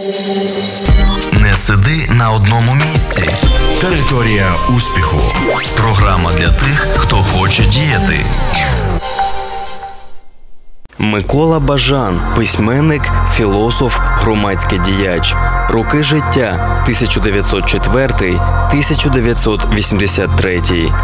Не сиди на одному місці. Територія успіху. Програма для тих, хто хоче діяти. Микола Бажан – письменник, філософ, громадський діяч. Роки життя – 1904-1983.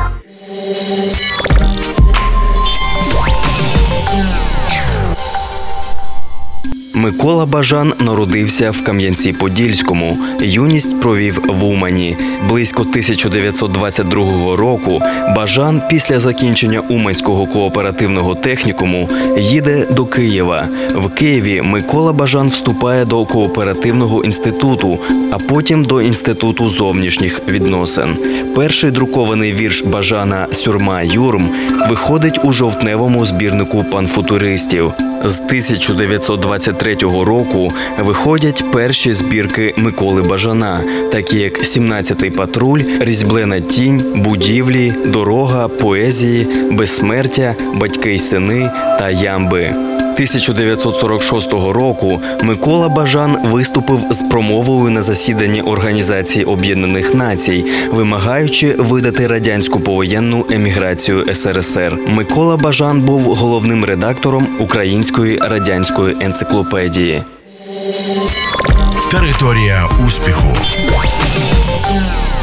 Микола Бажан народився в Кам'янці-Подільському. Юність провів в Умані. Близько 1922 року Бажан після закінчення Уманського кооперативного технікуму їде до Києва. В Києві Микола Бажан вступає до кооперативного інституту, а потім до Інституту зовнішніх відносин. Перший друкований вірш Бажана «Сюрма-Юрм» виходить у жовтневому збірнику панфутуристів. З 1923 року виходять перші збірки Миколи Бажана, такі як «17-й патруль», «Різьблена тінь», «Будівлі», «Дорога», «Поезії», «Безсмертя», «Батьки й сини» та «Ямби». 1946 року Микола Бажан виступив з промовою на засіданні Організації Об'єднаних Націй, вимагаючи видати радянську повоєнну еміграцію СРСР. Микола Бажан був головним редактором Української радянської енциклопедії. Територія успіху.